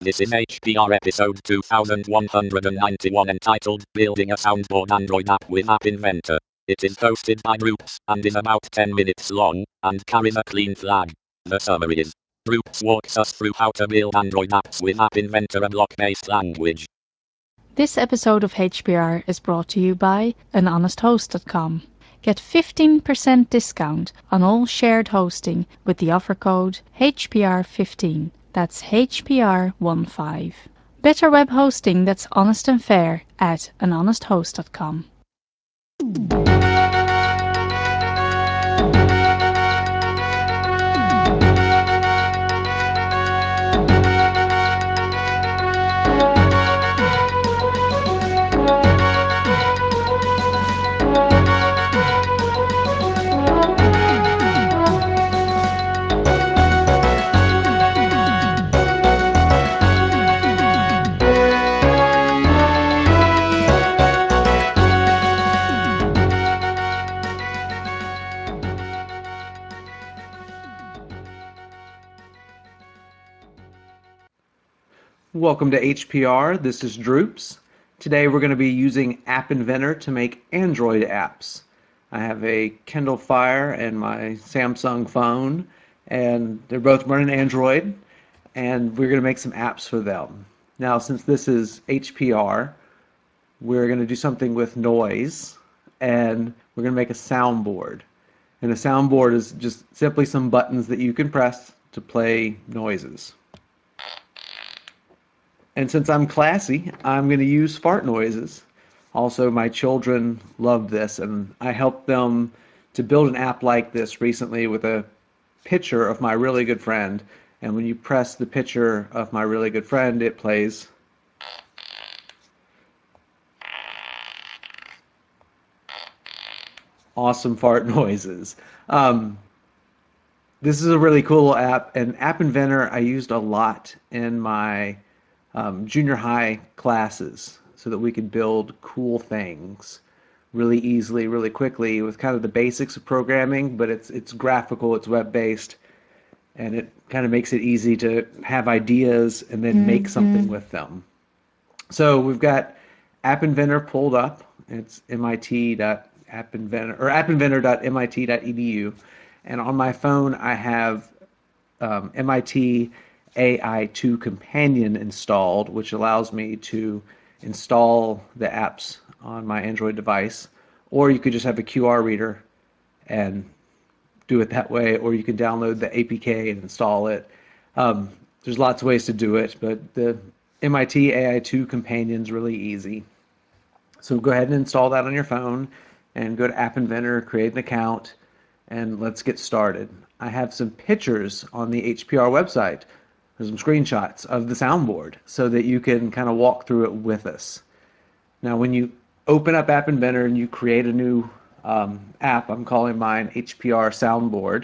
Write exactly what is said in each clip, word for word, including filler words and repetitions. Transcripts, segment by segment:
This is H P R episode two thousand one hundred ninety-one entitled Building a Soundboard Android App with App Inventor. It is hosted by Droops and is about ten minutes long and carries a clean flag. The summary is: Droops walks us through how to build Android apps with App Inventor, a block-based language. This episode of H P R is brought to you by an honest host dot com. Get fifteen percent discount on all shared hosting with the offer code H P R fifteen. That's H P R fifteen. Better web hosting that's honest and fair at an honest host dot com. Welcome to H P R. This is Droops. Today we're going to be using App Inventor to make Android apps. I have a Kindle Fire and my Samsung phone, and they're both running Android, and we're going to make some apps for them. Now, since this is H P R, we're going to do something with noise, and we're going to make a soundboard. And a soundboard is just simply some buttons that you can press to play noises. And since I'm classy, I'm going to use fart noises. Also, my children love this, and I helped them to build an app like this recently with a picture of my really good friend. And when you press the picture of my really good friend, it plays. Awesome fart noises. Um, this is a really cool app, and App Inventor I used a lot in my Um, junior high classes so that we could build cool things really easily, really quickly with kind of the basics of programming, but it's it's graphical, it's web-based, and it kind of makes it easy to have ideas and then make something with them. So we've got App Inventor pulled up. It's mit.appinventor or appinventor dot M I T dot E D U, and on my phone I have um, M I T A I two Companion installed, which allows me to install the apps on my Android device, or you could just have a Q R reader and do it that way, or you can download the A P K and install it. Um, there's lots of ways to do it, but the M I T A I two Companion is really easy. So go ahead and install that on your phone and go to App Inventor, create an account, and let's get started. I have some pictures on the H P R website. There's some screenshots of the soundboard so that you can kind of walk through it with us. Now, when you open up App Inventor and you create a new um, app, I'm calling mine H P R Soundboard.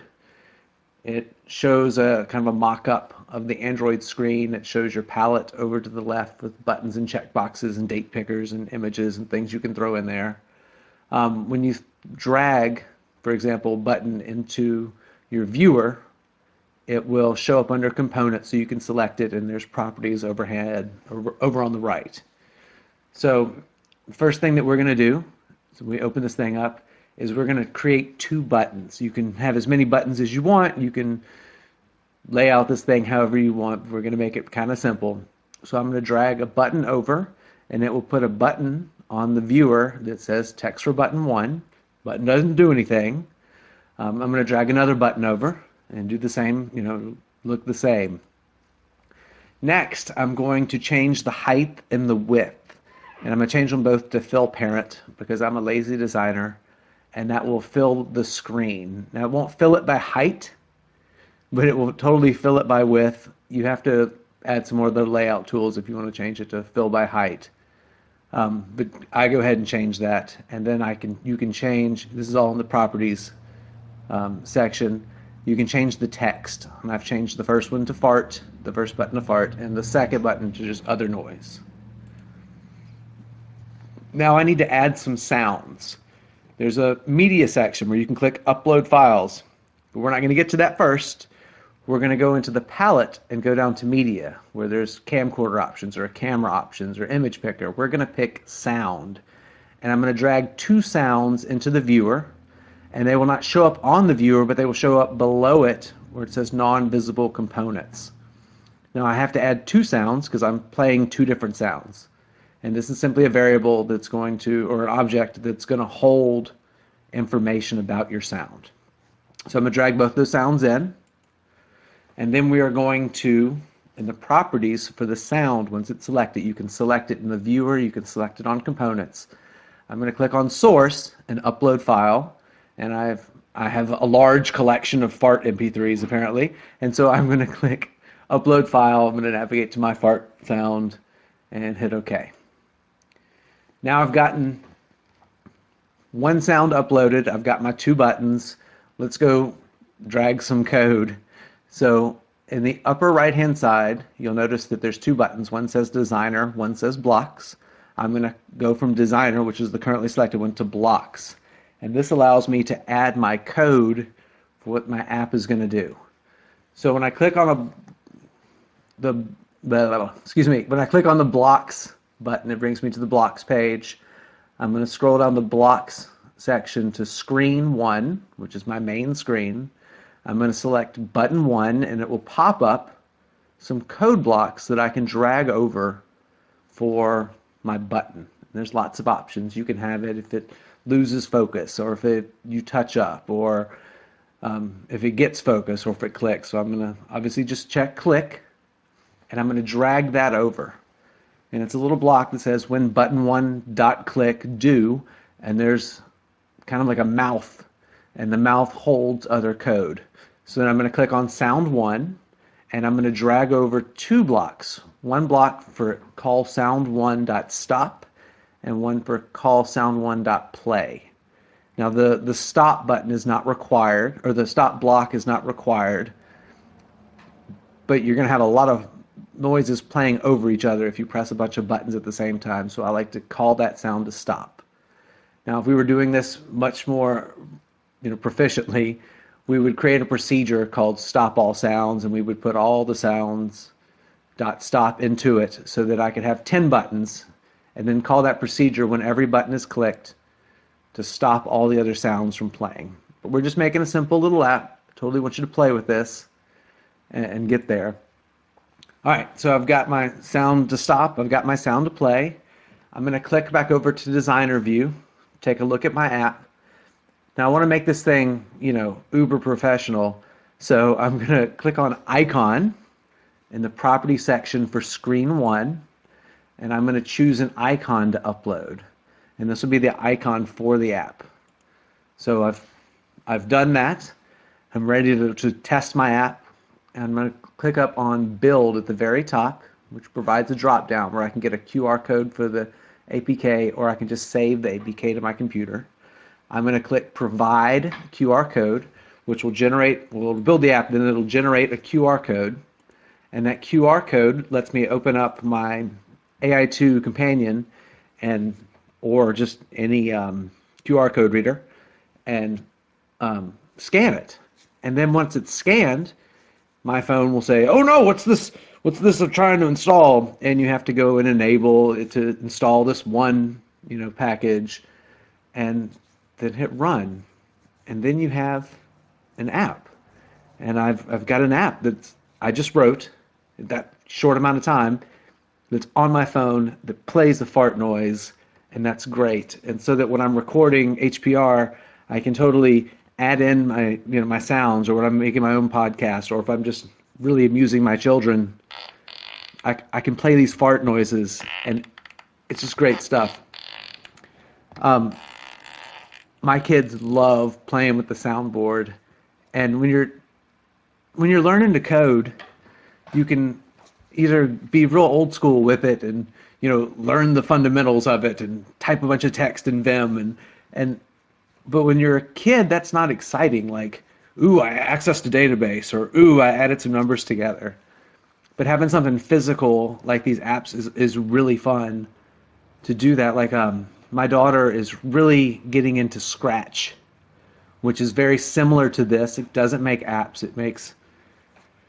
It shows a kind of a mock-up of the Android screen. It shows your palette over to the left with buttons and checkboxes and date pickers and images and things you can throw in there. Um, when you drag, for example, a button into your viewer, it will show up under components so you can select it, and there's properties overhead or over on the right. So the first thing that we're going to do, so we open this thing up, is we're going to create two buttons. You can have as many buttons as you want. You can lay out this thing however you want. We're going to make it kind of simple. So I'm going to drag a button over, and it will put a button on the viewer that says text for button one. Button doesn't do anything. Um, I'm going to drag another button over and do the same, you know, look the same. Next, I'm going to change the height and the width. And I'm going to change them both to fill parent because I'm a lazy designer, and that will fill the screen. Now, it won't fill it by height, but it will totally fill it by width. You have to add some more of the layout tools if you want to change it to fill by height. Um, but I go ahead and change that, and then I can you can change, this is all in the properties um, section, you can change the text. And I've changed the first one to fart, the first button to fart, and the second button to just other noise. Now I need to add some sounds. There's a media section where you can click upload files, but we're not going to get to that first. we're going to go into the palette and go down to media, where there's camcorder options or camera options or image picker. We're going to pick sound. And I'm going to drag two sounds into the viewer, and they will not show up on the viewer, but they will show up below it where it says non-visible components. Now I have to add two sounds because I'm playing two different sounds. And this is simply a variable that's going to, or an object that's going to hold information about your sound. So I'm going to drag both those sounds in, and then we are going to, in the properties for the sound, once it's selected, you can select it in the viewer, you can select it on components. I'm going to click on source and upload file, and I've I have a large collection of fart M P threes apparently, and so I'm going to click upload file. I'm going to navigate to my fart sound and hit OK. Now I've gotten one sound uploaded. I've got my two buttons. Let's go drag some code. So in the upper right hand side, you'll notice that there's two buttons. One says designer, one says blocks. I'm going to go from designer, which is the currently selected one, to blocks. And this allows me to add my code for what my app is going to do. So when I click on a, the, the, excuse me, when I click on the blocks button, it brings me to the blocks page. I'm going to scroll down the blocks section to screen one, which is my main screen. I'm going to select button one, and it will pop up some code blocks that I can drag over for my button. There's lots of options. You can have it if it loses focus, or if it you touch up, or um, if it gets focus, or if it clicks. So I'm going to obviously just check click, and I'm going to drag that over. And it's a little block that says when button one dot click do, and there's kind of like a mouth, and the mouth holds other code. So then I'm going to click on sound one, and I'm going to drag over two blocks. One block for call sound one dot stop, and one for call sound one dot play. Now the, the stop button is not required, or the stop block is not required, but you're going to have a lot of noises playing over each other if you press a bunch of buttons at the same time, so I like to call that sound to stop. Now if we were doing this much more you know, proficiently, we would create a procedure called stop all sounds, and we would put all the sounds dot stop into it so that I could have ten buttons, and then call that procedure when every button is clicked to stop all the other sounds from playing. But we're just making a simple little app. Totally want you to play with this and, and get there. All right, so I've got my sound to stop. I've got my sound to play. I'm going to click back over to designer view, take a look at my app. Now I want to make this thing, you know, uber professional. So I'm going to click on icon in the property section for screen one, and I'm going to choose an icon to upload. And this will be the icon for the app. So I've, I've done that. I'm ready to, to test my app. And I'm going to click up on build at the very top, which provides a drop down where I can get a Q R code for the A P K, or I can just save the A P K to my computer. I'm going to click provide Q R code, which will generate, well, it'll build the app, then it'll generate a Q R code. And that Q R code lets me open up my A I two companion, and or just any um, Q R code reader, and um, scan it. And then once it's scanned, my phone will say, oh no, what's this? What's this I'm trying to install? And you have to go and enable it to install this one, you know, package, and then hit run. And then you have an app. And I've I've got an app that I just wrote that short amount of time that's on my phone that plays the fart noise, and that's great. And so that when I'm recording H P R, I can totally add in my you know my sounds, or when I'm making my own podcast, or if I'm just really amusing my children, I, I can play these fart noises, and it's just great stuff. Um, my kids love playing with the soundboard, and when you're when you're learning to code, you can either be real old school with it and you know learn the fundamentals of it and type a bunch of text in Vim, and and but when you're a kid, that's not exciting. Like, ooh, I accessed a database, or ooh, I added some numbers together. But having something physical like these apps is, is really fun to do that. Like um, my daughter is really getting into Scratch, which is very similar to this. It doesn't make apps. It makes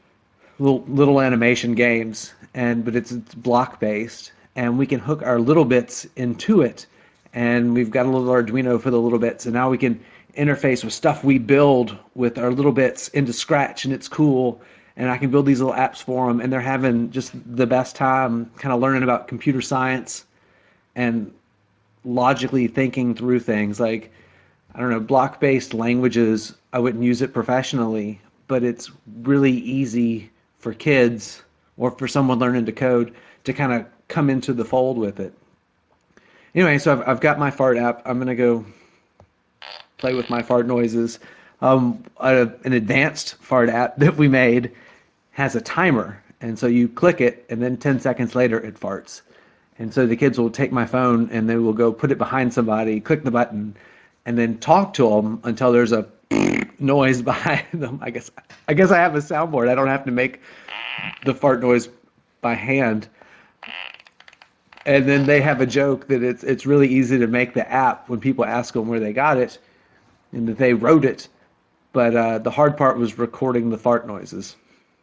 little little animation games, and but it's, it's block based, and we can hook our little bits into it, and we've got a little Arduino for the little bits, and now we can interface with stuff we build with our little bits into Scratch, and it's cool. And I can build these little apps for them, and they're having just the best time, kind of learning about computer science and logically thinking through things. Like, I don't know, block-based languages, I wouldn't use it professionally, but it's really easy for kids or for someone learning to code to kind of come into the fold with it. Anyway, so I've, I've got my fart app. I'm going to go play with my fart noises. Um, a, an advanced fart app that we made has a timer, and so you click it, and then ten seconds later it farts. And so the kids will take my phone and they will go put it behind somebody, click the button, and then talk to them until there's a noise behind them. I guess I guess I have a soundboard. I don't have to make the fart noise by hand. And then they have a joke that it's it's really easy to make the app when people ask them where they got it, and that they wrote it. But uh, the hard part was recording the fart noises.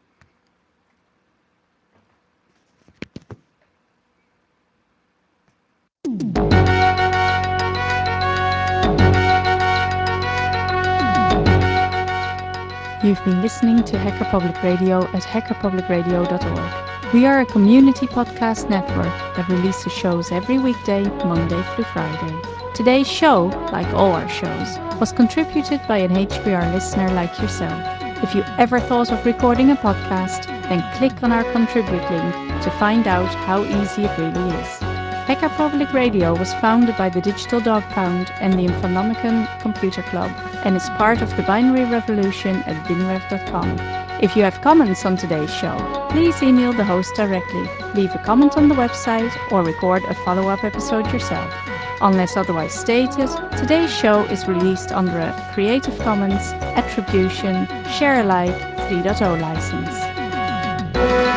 You've been listening to Hacker Public Radio at hacker public radio dot org. We are a community podcast network that releases shows every weekday, Monday through Friday. Today's show, like all our shows, was contributed by an H P R listener like yourself. If you ever thought of recording a podcast, then click on our contribute link to find out how easy it really is. Hacker Public Radio was founded by the Digital Dog Pound and the Infonomicon Computer Club and is part of the Binary Revolution at binrev dot com. If you have comments on today's show, please email the host directly, leave a comment on the website, or record a follow-up episode yourself. Unless otherwise stated, today's show is released under a Creative Commons Attribution Share Alike three point oh license.